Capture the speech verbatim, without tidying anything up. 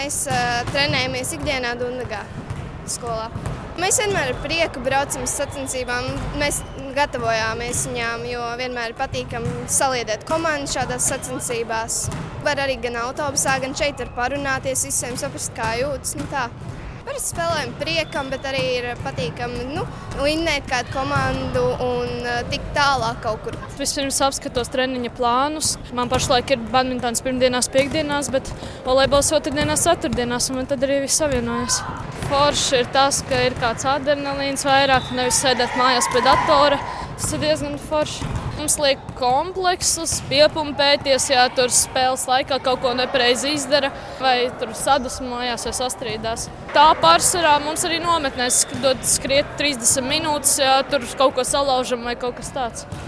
mēs uh, trenējamies ikdienā Dundagā skolā. Mēs vienmēr ar prieku braucam uz sacensībām. Mēs gatavojāmies viņām, jo vienmēr ir patīkami saliedēt komandu šādās sacensībās. Var arī gan autobusā, gan šeit var parunāties, visiem saprast, kā jūtas. Nu, tā. Parasti spēlējam priekam, bet arī ir patīkami nu, vinnēt kādu komandu un uh, tikt tālāk kaut kur. Vispirms apskatos treniņa plānus. Man pašlaik ir badmintons pirmdienās, piekdienās, bet volejbols otrdienās, ceturtdienās, un man tad arī viss savienojas. Forši ir tas, ka ir kāds adrenalīns vairāk, nevis sēdēt mājās pie datora. Tas ir diezgan forši. Mums liek kompleksus, piepumpēties, ja tur spēles laikā kaut ko nepareizi izdara, vai tur sadusmojās vai sastrīdās. Tā pārsvarā mums arī nometnēs dod skriet trīsdesmit minūtes, ja tur kaut ko salaužam vai kaut kas tāds.